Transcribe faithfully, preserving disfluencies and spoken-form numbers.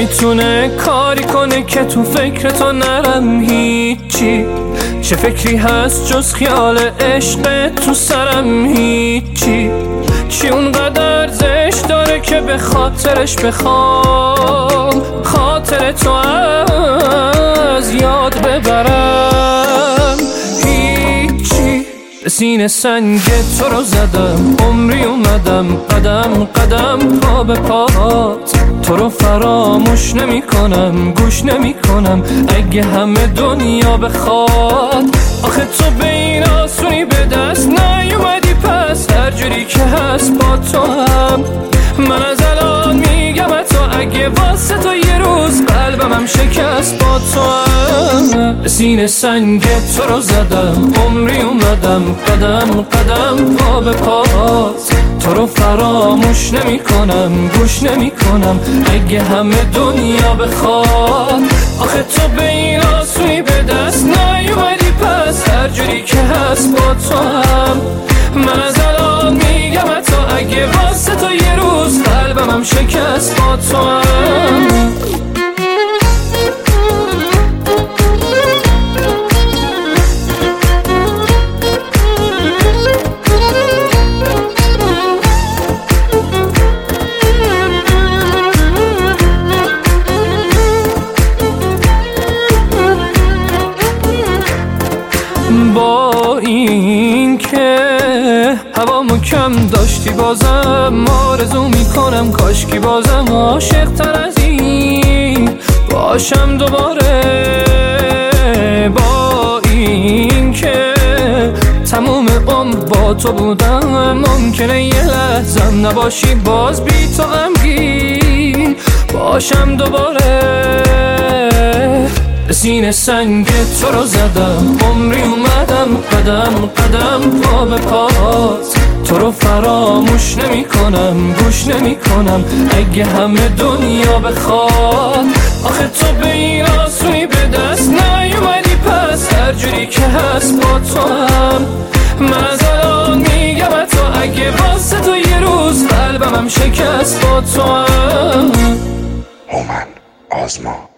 نمیتونه کاری کنه که تو فکر تو نرم هیچی. چه فکری هست جز خیال عشق تو سرم هیچی. چی اونقدر ارزش داره که به خاطرش بخوام خاطر تو از یاد ببرم. هیچی. به سینه سنگ تو رو زدم، عمری اومدم قدم قدم پا به پات. تو رو فراموش نمی کنم، گوش نمی کنم اگه همه دنیا بخواد. آخه تو به این آسونی به دست نیومدی، پس هر جوری که هست با تو هم. من از الان میگم تو اگه واسه تو یه روز قلبم هم شکست با تو هم. سینه سنگ تو رو زدم، عمری اومدم قدم قدم پا به پات. تو رو فراموش نمی کنم، گوش نمی کنم اگه همه دنیا بخواد. آخه تو به این آسونی به دست نیومدی، پس هر جوری که هست با تو هم. من از الان میگم تو اگه واسه تو یه روز قلبم هم شکست با تو هم. با این که هوامو کم داشتی بازم آرزو میکنم کاشکی بازم عاشق تر از این باشم دوباره. با این که تموم عمر با تو بودم ممکنه یه لحظم نباشی، باز بی تو غمگین باشم دوباره. سینه سنگ تو رو زدم، عمری اومدم قدم قدم پا به پات. تو رو فراموش نمی کنم، گوش نمی کنم اگه همه دنیا بخواد. آخه تو به این آسونی به دست نیومدی، پس هر جوری که هست با تو هم. من از الان میگم تو اگه واسه تو یه روز قلبم هم شکست با تو هم. هومن آزما.